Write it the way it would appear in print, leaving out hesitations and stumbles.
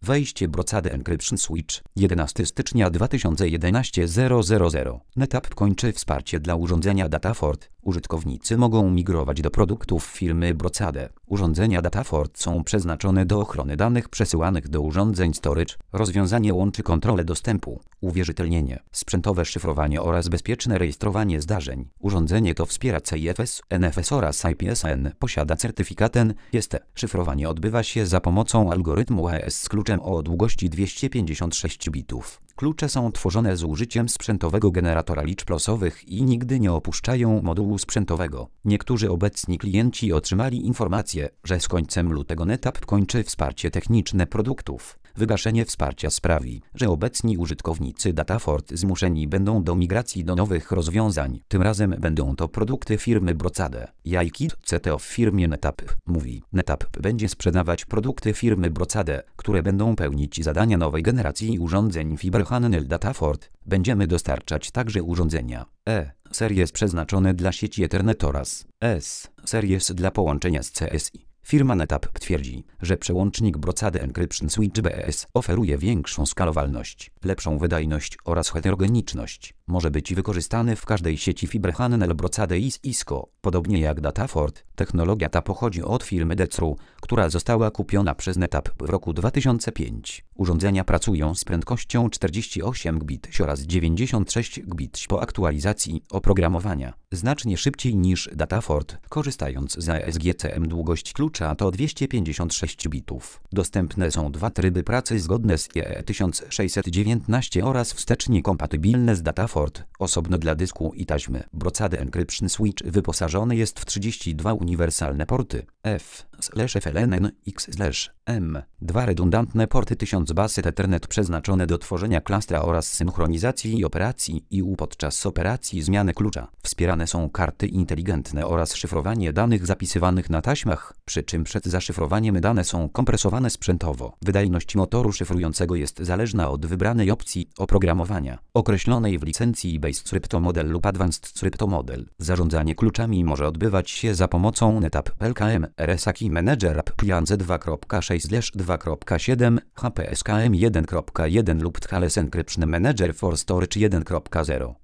Wejście Brocade Encryption Switch 11 stycznia 2011 000. NetApp kończy wsparcie dla urządzenia Datafort. Użytkownicy mogą migrować do produktów firmy Brocade. Urządzenia Datafort są przeznaczone do ochrony danych przesyłanych do urządzeń storage. Rozwiązanie łączy kontrolę dostępu, uwierzytelnienie, sprzętowe szyfrowanie oraz bezpieczne rejestrowanie zdarzeń. Urządzenie to wspiera CIFS, NFS oraz IPSN. Posiada certyfikat NIST. Szyfrowanie odbywa się za pomocą algorytmu AES z kluczem o długości 256 bitów. Klucze są tworzone z użyciem sprzętowego generatora liczb losowych i nigdy nie opuszczają modułu sprzętowego. Niektórzy obecni klienci otrzymali informację, że z końcem lutego NetApp kończy wsparcie techniczne produktów. Wygaszenie wsparcia sprawi, że obecni użytkownicy Datafort zmuszeni będą do migracji do nowych rozwiązań. Tym razem będą to produkty firmy Brocade. Jajkit CTO w firmie NetApp mówi: NetApp będzie sprzedawać produkty firmy Brocade, które będą pełnić zadania nowej generacji urządzeń FiberHanel Datafort. Będziemy dostarczać także urządzenia E-Series przeznaczone dla sieci Ethernet oraz S-Series dla połączenia z CSI. Firma NetApp twierdzi, że przełącznik Brocade Encryption Switch BES oferuje większą skalowalność, lepszą wydajność oraz heterogeniczność. Może być wykorzystany w każdej sieci FiberHanel Brocade i Cisco. Podobnie jak Datafort, technologia ta pochodzi od firmy Detru, która została kupiona przez NetApp w roku 2005. Urządzenia pracują z prędkością 48 Gbps oraz 96 Gbps po aktualizacji oprogramowania. Znacznie szybciej niż Datafort, korzystając z ASGCM długość klucza to 256 bitów. Dostępne są dwa tryby pracy zgodne z IEEE 1619 oraz wstecznie kompatybilne z Datafort, osobno dla dysku i taśmy. Brocade Encryption Switch wyposażony jest w 32 uniwersalne porty F/FLN X/M, dwa redundantne porty 1000 Baset Ethernet przeznaczone do tworzenia klastra oraz synchronizacji operacji IU podczas operacji zmiany klucza. Wspierane są karty inteligentne oraz szyfrowanie danych zapisywanych na taśmach, przy czym przed zaszyfrowaniem dane są kompresowane sprzętowo. Wydajność motoru szyfrującego jest zależna od wybranej opcji oprogramowania, określonej w licencji Base Crypto Model lub Advanced Crypto Model. Zarządzanie kluczami może odbywać się za pomocą NetApp LKM RSA Key Manager Appliance 2.6/2.7 HPSKM 1.1 lub Thales Encryption Manager for Storage 1.0.